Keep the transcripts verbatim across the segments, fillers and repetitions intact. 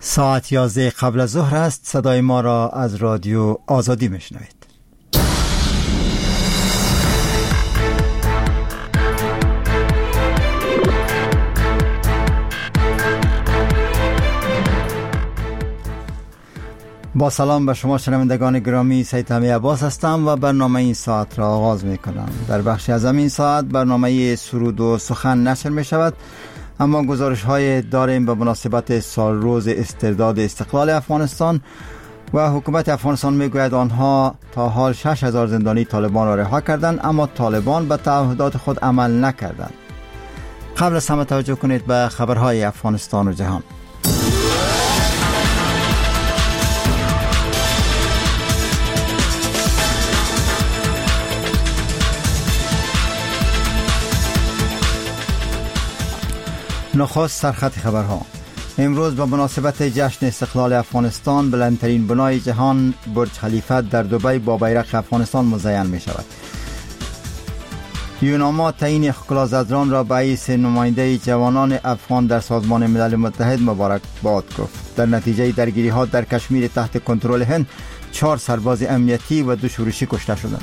ساعت یازده قبل از ظهر است. صدای ما را از رادیو آزادی میشنوید. با سلام به شما شنوندگان گرامی، سید حمی عباس هستم و برنامه این ساعت را آغاز می کنم. در بخشی از این ساعت برنامه سرود و سخن نشر می شود، اما گزارش های داریم به مناسبت سال روز استرداد استقلال افغانستان و حکومت افغانستان می گوید آنها تا حال شش هزار زندانی طالبان را رها کردند، اما طالبان به تعهدات خود عمل نکردند. قبل از همه توجه کنید به خبرهای افغانستان و جهان. نخست سرخط خبرها. امروز به مناسبت جشن استقلال افغانستان بلندترین بنای جهان برج خلیفه در دبی با بیرق افغانستان مزین می شود. یوناما تعیین خکلازدران را به حیث نماینده جوانان افغان در سازمان ملل متحد مبارکباد گفت. در نتیجه درگیری ها در کشمیر تحت کنترل هند چهار سرباز امنیتی و دو شورشی کشته شدند.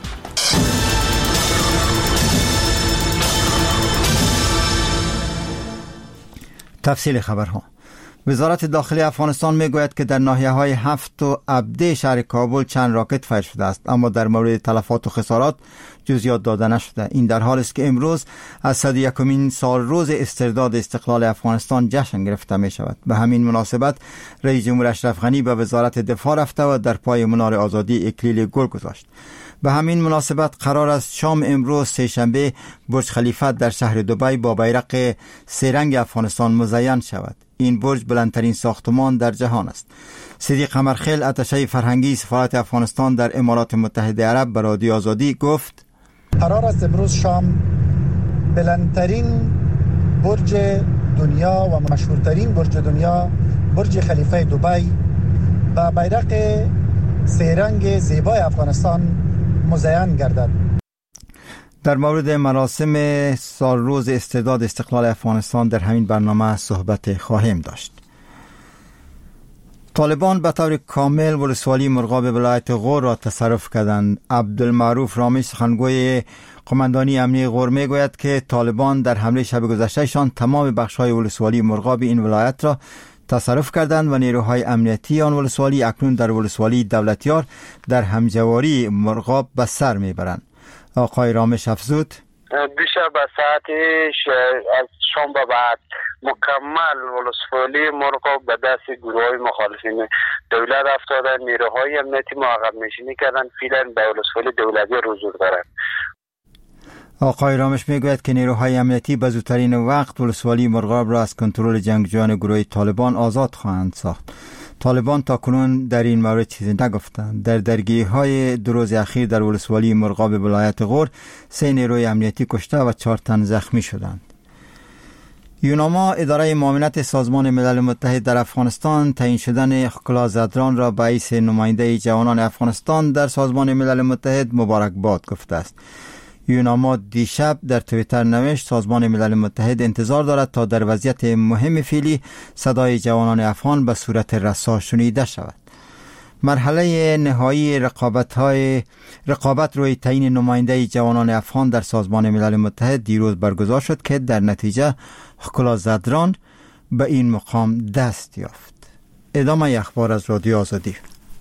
تفصیل خبرها. وزارت داخلی افغانستان میگوید که در ناحیه‌های هفت و عبده شهر کابل چند راکت فایر شده است، اما در مورد تلفات و خسارات جزئیات داده نشده. این در حالی است که امروز از صد و یکمین سال روز استرداد استقلال افغانستان جشن گرفته می شود. به همین مناسبت رئیس جمهور اشرف غنی به وزارت دفاع رفته و در پای منار آزادی اکلیل گل گذاشت. به همین مناسبت قرار است شام امروز سه‌شنبه برج خلیفه در شهر دبی با بیرق سه رنگ افغانستان مزین شود. این برج بلندترین ساختمان در جهان است. صدیق قمرخیل، اتشه فرهنگی سفارت افغانستان در امارات متحده عرب به رادیو آزادی گفت: قرار است امروز شام بلندترین برج دنیا و مشهورترین برج دنیا، برج خلیفه دبی، با بیرق سه رنگ زیبای افغانستان مزین گردد. در مورد مراسم سال روز استرداد استقلال افغانستان در همین برنامه صحبت خواهیم داشت. طالبان به طور کامل ولسوالی مرغاب ولایت غور را تصرف کردند. عبدالمعروف رامیش، سخنگوی قماندانی امنی غور، میگوید که طالبان در حمله شب گذشتهشان تمام بخش‌های ولسوالی مرغاب این ولایت را تصرف کردند و نیروهای امنیتی آن ولسوالی اکنون در ولسوالی دولتیار در همجواری مرغاب به سر میبرند. آقای رامش افزود: دیشب به ساعت از شام به بعد مکمل ولسوالی مرغاب به دست گروه‌های مخالفین دولت افتادن. نیروهای امنیتی ما عقب نشینی کردن، فعلا به ولسوالی دولتی حضور دارند. آقای رامش میگوید که نیروهای امنیتی به زودترین وقت ولسوالی مرغاب را از کنترل جنگجویان گروه طالبان آزاد خواهند ساخت. طالبان تا کنون در این مورد چیزی نگفتند. در درگیری‌های دو روز اخیر در ولسوالی مرغاب ولایت غور سه نیروی امنیتی کشته و چهار تن زخمی شدند. یوناما، اداره معاونت سازمان ملل متحد در افغانستان، تعیین شدن خکلازدران را به حیث نماینده جوانان افغانستان در سازمان ملل متحد مبارکباد گفته است. یوناما دیشب در توییتر نوشت سازمان ملل متحد انتظار دارد تا در وضعیت مهم فعلی صدای جوانان افغان به صورت رسا شنیده شود. مرحله نهایی رقابت های رقابت روی تعیین نماینده جوانان افغان در سازمان ملل متحد دیروز برگزار شد که در نتیجه خکلازدران به این مقام دست یافت. ادامه اخبار از رادیو آزادی.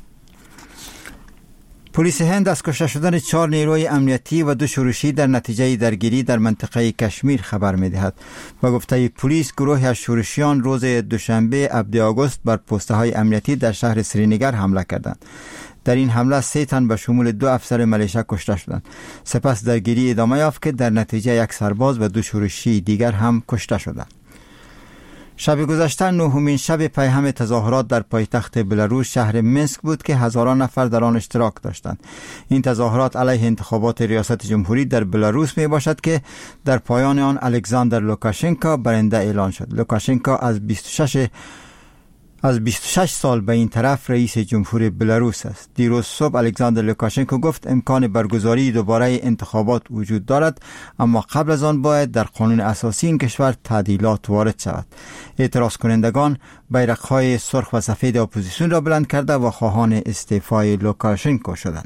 پلیس هند از کشته شدن چهار نیروی امنیتی و دو شورشی در نتیجه درگیری در منطقه کشمیر خبر می‌دهد. با گفته پلیس، گروهی از شورشیان روز دوشنبه هفدهم آگوست بر پست‌های امنیتی در شهر سرینگر حمله کردند. در این حمله سه تن به شمول دو افسر ملیشه کشته شدند. سپس درگیری ادامه یافت که در نتیجه یک سرباز و دو شورشی دیگر هم کشته شدند. شب گذشته نهمین شب پیهم تظاهرات در پایتخت بلاروس شهر مینسک بود که هزاران نفر در آن اشتراک داشتند. این تظاهرات علیه انتخابات ریاست جمهوری در بلاروس می باشد که در پایان آن الکساندر لوکاشنکو برنده اعلان شد. لوکاشنکو از بیست و شش از بیست و شش سال به این طرف رئیس جمهور بلاروس است. دیروز صبح الکساندر لوکاشنکو گفت امکان برگزاری دوباره انتخابات وجود دارد، اما قبل از آن باید در قانون اساسی این کشور تعدیلات وارد شود. اعتراض کنندگان بیرق‌های سرخ و سفید اپوزیسیون را بلند کرده و خواهان استعفای لوکاشنکو شدند.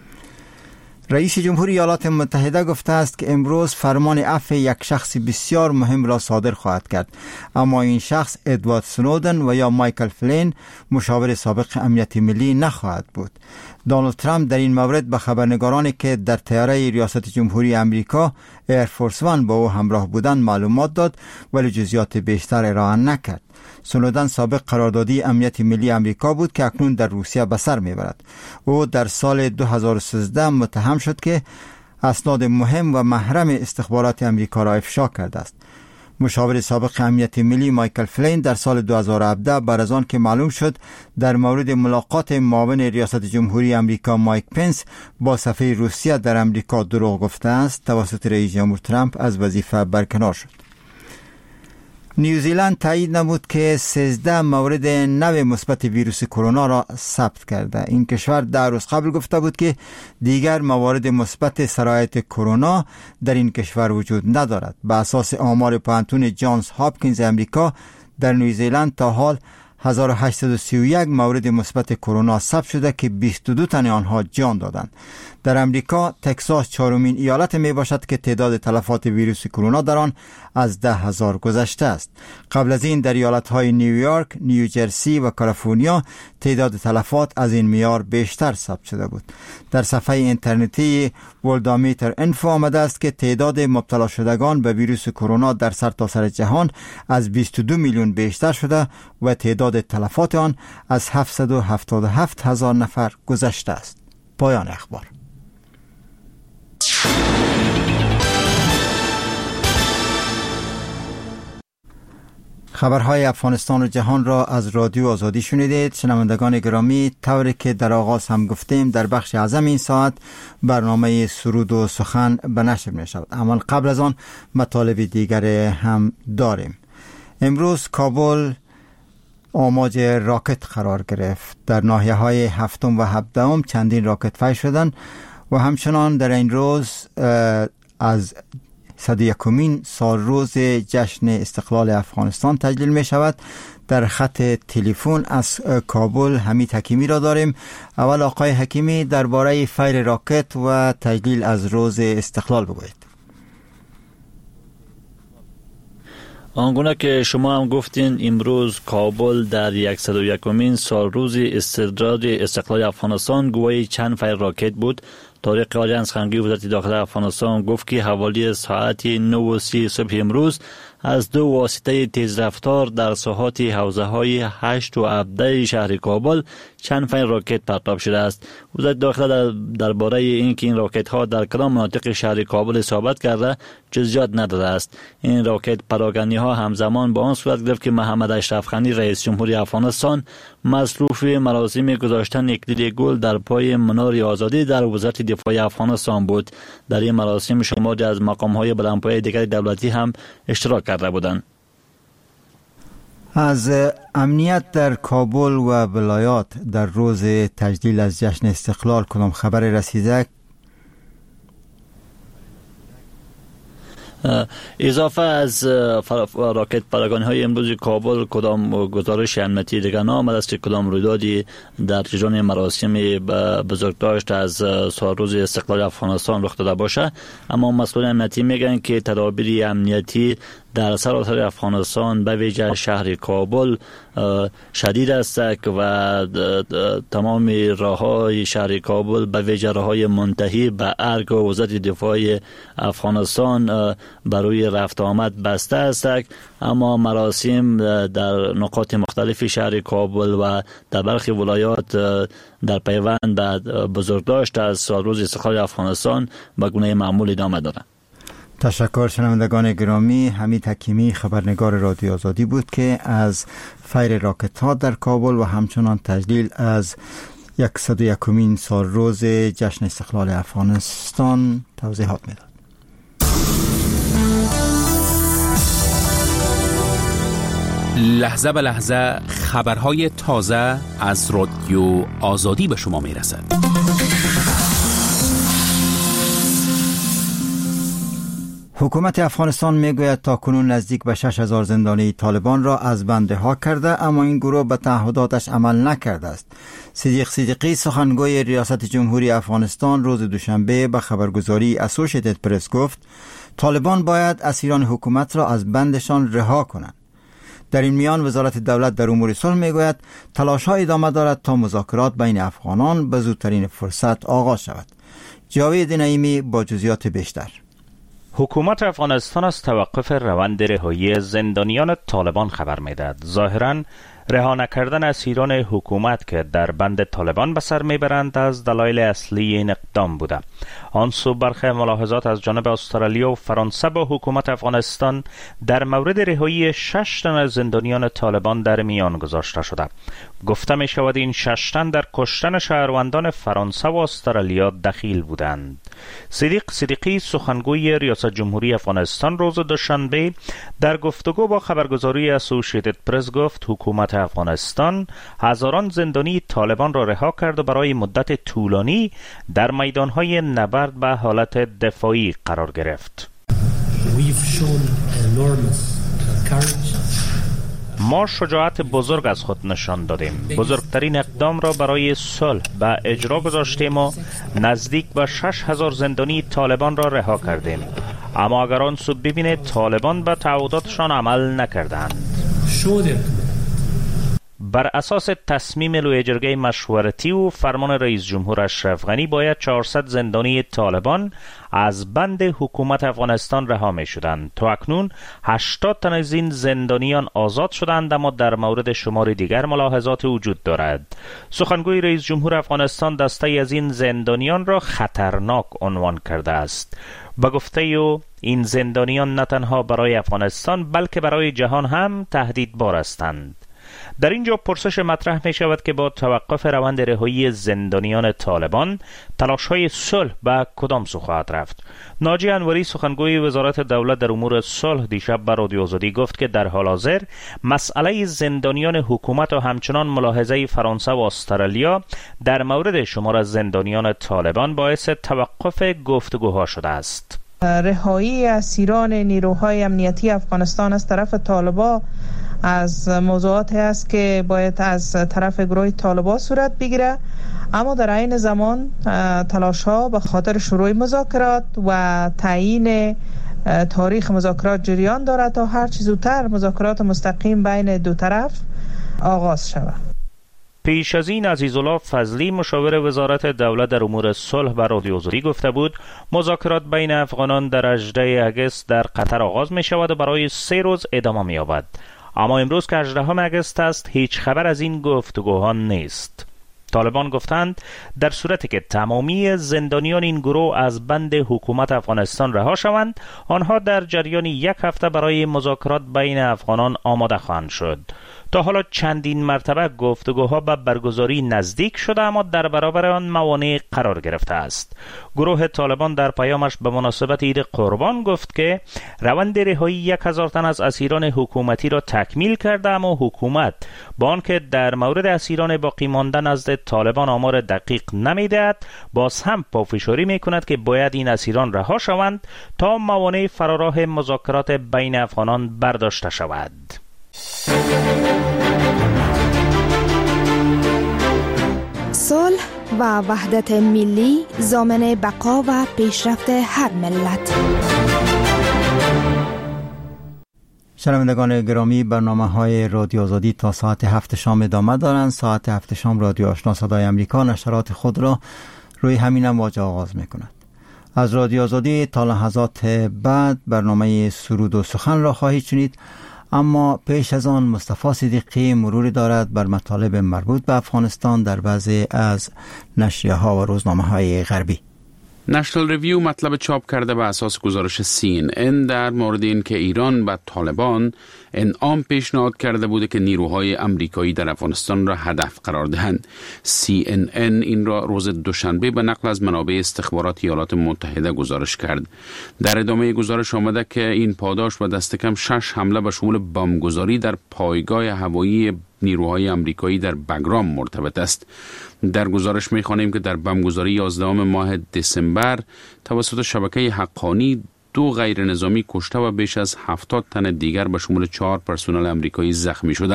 رئیس جمهوری ایالات متحده گفته است که امروز فرمان عفو یک شخص بسیار مهم را صادر خواهد کرد، اما این شخص ادوارد سنودن و یا مایکل فلین مشاور سابق امنیت ملی نخواهد بود. دونالد ترامپ در این مورد به خبرنگارانی که در طیاره ریاست جمهوری امریکا ایرفورس وان با او همراه بودند معلومات داد، ولی جزئیات بیشتر ارائه نکرد. سنودن سابق قراردادی امنیت ملی امریکا بود که اکنون در روسیه به سر میبرد. او در سال دو هزار و سیزده متهم شد که اسناد مهم و محرم استخبارات امریکا را افشا کرده است. مشاور سابق امنیت ملی مایکل فلین در سال دو هزار و هفده بعد از آن که معلوم شد در مورد ملاقات معاون ریاست جمهوری امریکا مایک پنس با سفیر روسیه در امریکا دروغ گفته است، توسط رئیس جمهور ترامپ از وظیفه برکنار شد. نیوزیلند تایید نمود که سیزده مورد نو مثبت ویروس کرونا را ثبت کرده. این کشور ده روز قبل گفته بود که دیگر موارد مثبت سرایت کرونا در این کشور وجود ندارد. به اساس آمار پوهنتون جانز هاپکینز امریکا در نیوزیلند تا حال هزار و هشتصد و سی و یک مورد مثبت کرونا ثبت شده که بیست و دو تن آنها جان دادند. در امریکا تگزاس چهارمین ایالت می باشد که تعداد تلفات ویروس کرونا در آن از ده هزار گذشته است. قبل از این در ایالت‌های نیویورک، نیوجرسی و کالیفرنیا تعداد تلفات از این معیار بیشتر ثبت شده بود. در صفحه اینترنتی ولدامیتر انفو آمده است که تعداد مبتلا شدگان به ویروس کرونا در سرتاسر جهان از بیست و دو میلیون بیشتر شده و تعداد تلفات آن از هفتصد و هفتاد و هفت هزار نفر گذشته است. پایان اخبار. خبرهای افغانستان و جهان را از رادیو آزادی شنیدید. شنوندگان گرامی، طوری که در آغاز هم گفتیم در بخش اعظم این ساعت برنامه سرود و سخن به نشر می شود، اما قبل از آن مطالب دیگر هم داریم. امروز کابل آماج راکت قرار گرفت. در ناحیه های هفتم و هفدهم چندین راکت فای شدند و همچنان در این روز از صد و یکمین سال روز جشن استقلال افغانستان تجلیل می شود. در خط تلفن از کابل حمید حکیمی را داریم. اول آقای حکیمی درباره فیر راکت و تجلیل از روز استقلال بگویید. آنگونه که شما هم گفتین، امروز کابل در صد و یکمین سال روز استرداد استقلال افغانستان گوی چند فیر راکت بود. طارق آژانس خنگی وزارت داخلی افغانستان گفت که حوالی ساعت نه و سی صبح امروز از دو واسطه تیز رفتار در ساحات حوزه های هشت و هفده شهر کابل چند فیر راکت پرتاب شده است. وزارت داخلی در درباره اینکه این راکت ها در کدام مناطق شهر کابل اصابت کرده جزئیات نداده است. این راکت پراکنی ها همزمان با آن صورت گرفت که محمد اشرف غنی رئیس جمهوری افغانستان مصروف مراسم گذاشتن اکلیل گل در پای منار آزادی در وزارت دفاع افغانستان بود. در این مراسم شماری از مقام های بلندپایه دیگر دولتی هم اشتراک کرده بودند. از امنیت در کابل و ولایات در روز تجلیل از جشن استقلال کدام خبر رسیده؟ اضافه از راکت پراگانی های امروز کابل کدام گزارش امنیتی دیگر نامده است که کدام رویدادی در جریان مراسم بزرگداشت از سال روز استقلال افغانستان رخ داده باشه، اما مسئولان امنیتی میگن که تدابیر امنیتی در سراسر افغانستان به ویژه شهر کابل شدید است و تمام راههای شهر کابل به ویژه راههای منتهی به ارگ و وزارت دفاع افغانستان برای رفت آمد بسته است. اما مراسم در نقاط مختلف شهر کابل و در برخی ولایات در پیوند به بزرگداشت از سال روز استقلال افغانستان به گونه معمول ادامه دارد. تشکر. شنوندگان گرامی، حمید حکیمی خبرنگار رادیو آزادی بود که از فیر راکت ها در کابل و همچنان تجلیل از صد و یکمین سال روز جشن استقلال افغانستان توضیحات میداد. لحظه به لحظه خبرهای تازه از رادیو آزادی به شما میرسد. حکومت افغانستان میگوید تاکنون نزدیک به شش هزار زندانی طالبان را از بند رها کرده، اما این گروه به تعهداتش عمل نکرده است. صدیق صدیقی سخنگوی ریاست جمهوری افغانستان روز دوشنبه به خبرگزاری اسوشیتد پرس گفت طالبان باید اسیران حکومت را از بندشان رها کنند. در این میان وزارت دولت در امور صلح میگوید تلاش‌ها ادامه دارد تا مذاکرات بین افغانان به زودترین فرصت آغاز شود. جاوید نعیمی با جزئیات بیشتر. حکومت افغانستان از توقف روند رهایی زندانیان طالبان خبر میدهد. ظاهراً رها نکردن اسیران حکومت که در بند طالبان به سر میبرند از دلایل اصلی این اقدام بوده. آن سو برخی ملاحظات از جانب استرالیا و فرانسه با حکومت افغانستان در مورد رهایی شش تن از زندانیان طالبان در میان گذاشته شده. گفته می شود این شش تن در کشتن شهروندان فرانسه و استرالیا دخیل بودند. صدیق صدیقی سخنگوی ریاست جمهوری افغانستان روز دوشنبه در گفتگو با خبرگزاری اسوشیتد پرس گفت حکومت افغانستان هزاران زندانی طالبان را رها کرد و برای مدت طولانی در میدانهای نبرد به حالت دفاعی قرار گرفت. ما شجاعت بزرگ از خود نشان دادیم. بزرگترین اقدام را برای صلح به اجرا گذاشتیم و نزدیک به شش هزار زندانی طالبان را رها کردیم. اما اگر آن سو ببینید طالبان به تعهداتشان عمل نکردند. بر اساس تصمیم لوی جرگه مشورتی و فرمان رئیس جمهور اشرف غنی باید چهارصد زندانی طالبان از بند حکومت افغانستان رها می شدند. تا اکنون هشتاد تن از این زندانیان آزاد شدند، اما در مورد شمار دیگر ملاحظات وجود دارد. سخنگوی رئیس جمهور افغانستان دسته از این زندانیان را خطرناک عنوان کرده است. با گفته او این زندانیان نه تنها برای افغانستان بلکه برای جهان هم تهدیدبار هستند. در اینجا پرسش مطرح می شود که با توقف روند رهایی زندانیان طالبان تلاش‌های صلح به کدام سو خواهد رفت؟ ناجی انوری سخنگوی وزارت دولت در امور صلح دیشب به رادیو آزادی گفت که در حال حاضر مسئله زندانیان حکومت و همچنان ملاحظه فرانسه و استرالیا در مورد شمار از زندانیان طالبان باعث توقف گفتگوها شده است. رهایی اسیران نیروهای امنیتی افغانستان از طرف طالبان از موضوعاتی است که باید از طرف گروه طالبان صورت بگیره، اما در عین زمان تلاش ها به خاطر شروع مذاکرات و تعیین تاریخ مذاکرات جریان دارد تا هر چه زودتر مذاکرات مستقیم بین دو طرف آغاز شود. پیش از این عزیزالله فضلی مشاور وزارت دولت در امور صلح به رادیو آزادی گفته بود مذاکرات بین افغانان در هجدهم اگست در قطر آغاز می شود و برای سه روز ادامه می یابد. اما امروز که هجدهم اگست است هیچ خبر از این گفتگوها نیست. طالبان گفتند در صورتی که تمامی زندانیان این گروه از بند حکومت افغانستان رها شوند، آنها در جریان یک هفته برای مذاکرات بین افغانان آماده خواهند شد. تا حالا چندین مرتبه گفتگوها به برگزاری نزدیک شده، اما در برابر آن موانع قرار گرفته است. گروه طالبان در پیامش به مناسبت عید قربان گفت که روند رهایی یک هزار تن از اسیران حکومتی را تکمیل کرده، اما حکومت با آنکه در مورد اسیران باقی مانده نزد طالبان آمار دقیق نمیدهد، باز هم پافشاری میکند که باید این اسیران رها شوند تا موانع فراراه مذاکرات بین افغانان برداشته شود. صلح و وحدت ملی ضامن بقا و پیشرفت هر ملت. شنوندگان گرامی، برنامه های رادیو آزادی تا ساعت هفت شام ادامه دارند. ساعت هفت شام رادیو آشنا صدای امریکا نشرات خود را روی همین امواج آغاز می کند. از رادیو آزادی تا لحظات بعد برنامه سرود و سخن را خواهید شنید، اما پیش از آن مصطفی صدیقی مروری دارد بر مطالب مربوط به افغانستان در بعضی از نشریه ها و روزنامه های غربی. نشنال ریویو مطلب چاپ کرده به اساس گزارش سی ان ان در مورد این که ایران و طالبان انعام پیشنهاد کرده بوده که نیروهای امریکایی در افغانستان را هدف قرار دهند. سی ان ان این را روز دوشنبه به نقل از منابع استخبارات ایالات متحده گزارش کرد. در ادامه گزارش آمده که این پاداش به دست کم شش حمله به شمول بمبگذاری در پایگاه هوایی نیروهای امریکایی در بگرام مرتبط است. در گزارش می‌خوانیم که در بمبگذاری یازدهم ماه دسامبر توسط شبکه حقانی دو غیر نظامی کشته و بیش از هفتاد تن دیگر به شمول چهار پرسنل امریکایی زخمی شدند.